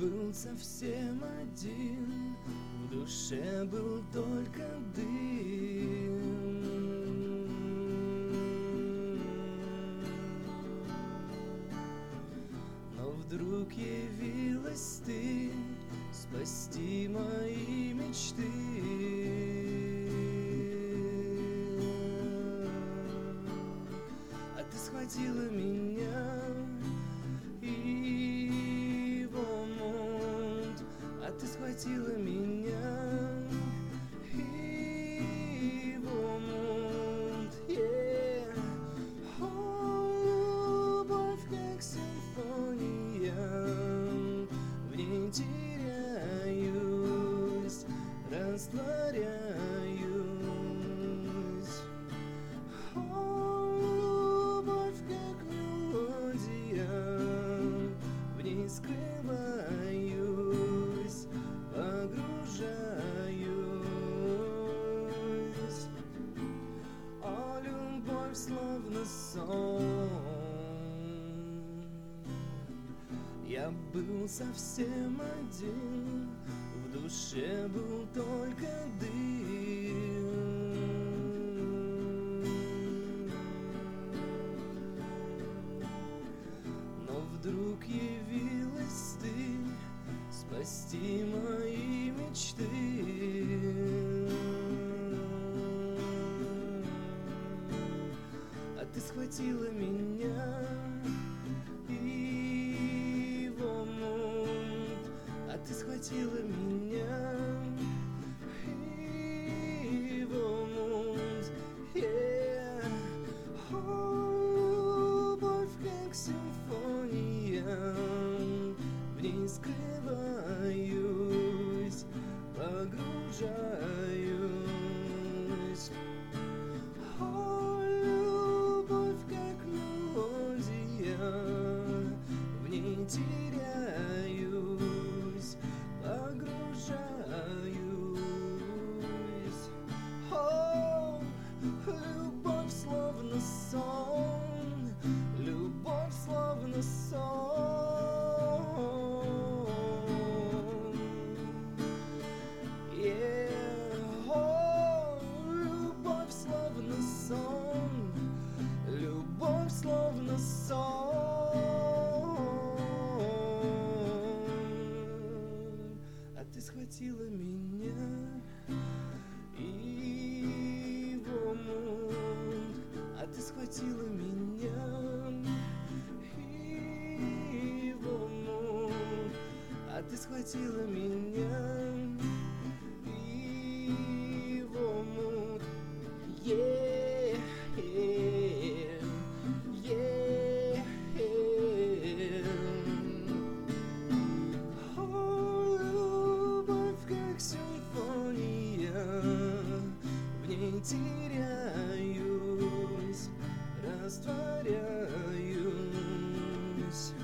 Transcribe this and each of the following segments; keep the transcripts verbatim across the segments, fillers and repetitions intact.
был совсем один, в душе был только дым. Но вдруг явилась ты спасти мои мечты. А ты схватила меня и в омут, а ты схватила меня и в омут, yeah. О, любовь как симфония, в ней теряюсь, растворяюсь. О, любовь как мелодия, в ней скрываюсь, погружаюсь. О, любовь словно сон. Я был совсем один, в душе был только дым. Но вдруг явилась ты спасти мои мечты. А ты схватила меня и в омут, а ты схватила меня и в омут, yeah. О, любовь как симфония, в ней скрываюсь, погружаюсь. О, любовь как мелодия, в ней теряюсь, погружаюсь. О, любовь словно сон, любовь словно сон, yeah. О, любовь словно сон, любовь словно сон. А ты схватила меня и в омут, а ты схватила меня и в омут, а ты схватила меня и в омут, yeah, yeah, yeah, yeah. О, любовь как симфония, в ней теряюсь, растворяюсь.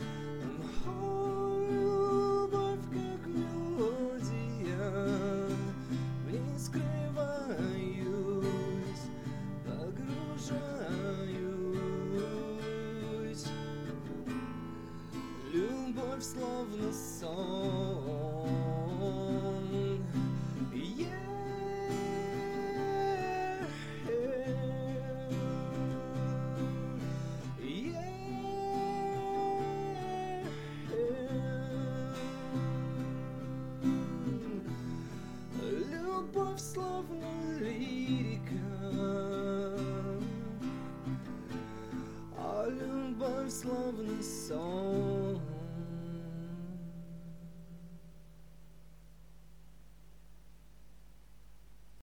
О, любовь как мелодия, в ней скрываюсь, погружаюсь. Любовь словно сон, yeah. Любовь словно лирика, а любовь словно сон.